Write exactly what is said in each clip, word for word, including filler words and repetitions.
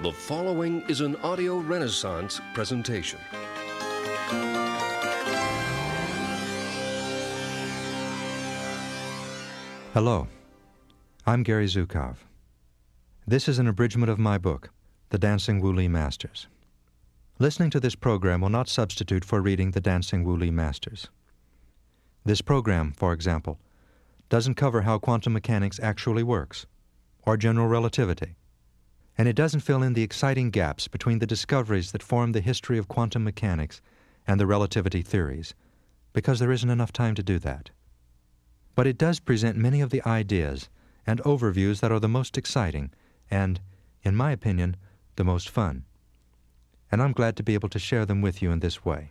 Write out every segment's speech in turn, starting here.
The following is an Audio Renaissance presentation. Hello, I'm Gary Zukov. This is an abridgment of my book, The Dancing Wu-Li Masters. Listening to this program will not substitute for reading The Dancing Wu-Li Masters. This program, for example, doesn't cover how quantum mechanics actually works, or general relativity, and it doesn't fill in the exciting gaps between the discoveries that form the history of quantum mechanics and the relativity theories, because there isn't enough time to do that. But it does present many of the ideas and overviews that are the most exciting and, in my opinion, the most fun. And I'm glad to be able to share them with you in this way.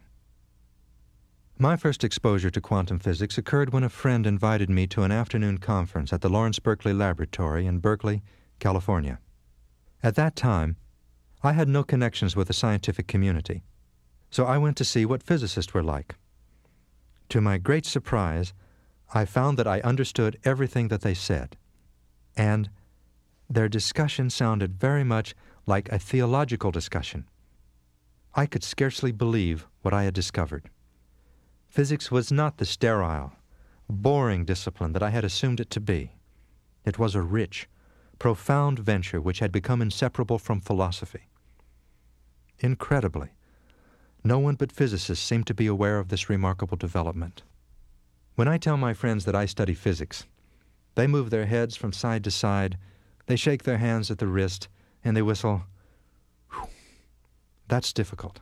My first exposure to quantum physics occurred when a friend invited me to an afternoon conference at the Lawrence Berkeley Laboratory in Berkeley, California. At that time, I had no connections with the scientific community, so I went to see what physicists were like. To my great surprise, I found that I understood everything that they said, and their discussion sounded very much like a theological discussion. I could scarcely believe what I had discovered. Physics was not the sterile, boring discipline that I had assumed it to be. It was a rich, profound venture which had become inseparable from philosophy. Incredibly, no one but physicists seemed to be aware of this remarkable development. When I tell my friends that I study physics, they move their heads from side to side, they shake their hands at the wrist, and they whistle, "Whew, that's difficult."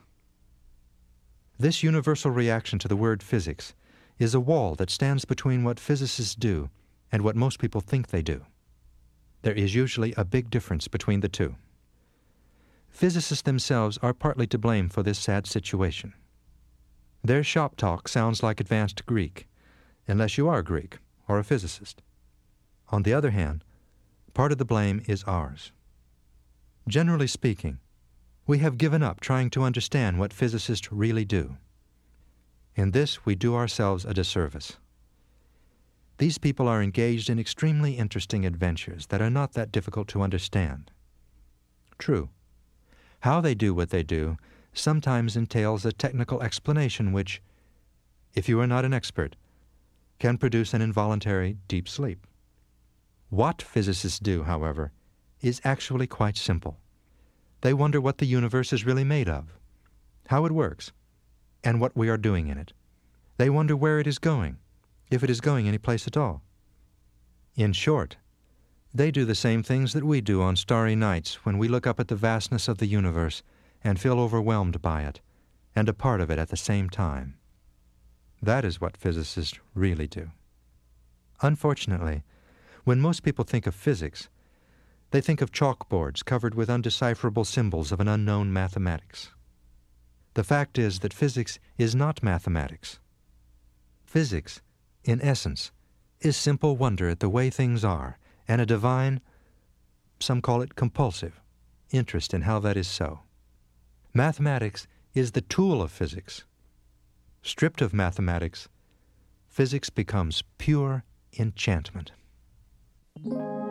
This universal reaction to the word physics is a wall that stands between what physicists do and what most people think they do. There is usually a big difference between the two. Physicists themselves are partly to blame for this sad situation. Their shop talk sounds like advanced Greek, unless you are Greek or a physicist. On the other hand, part of the blame is ours. Generally speaking, we have given up trying to understand what physicists really do. In this, we do ourselves a disservice. These people are engaged in extremely interesting adventures that are not that difficult to understand. True, how they do what they do sometimes entails a technical explanation which, if you are not an expert, can produce an involuntary deep sleep. What physicists do, however, is actually quite simple. They wonder what the universe is really made of, how it works, and what we are doing in it. They wonder where it is going, if it is going any place at all. In short, they do the same things that we do on starry nights when we look up at the vastness of the universe and feel overwhelmed by it, and a part of it at the same time. That is what physicists really do. Unfortunately, when most people think of physics, they think of chalkboards covered with undecipherable symbols of an unknown mathematics. The fact is that physics is not mathematics. Physics, in essence, is simple wonder at the way things are, and a divine, some call it compulsive, interest in how that is so. Mathematics is the tool of physics. Stripped of mathematics, physics becomes pure enchantment.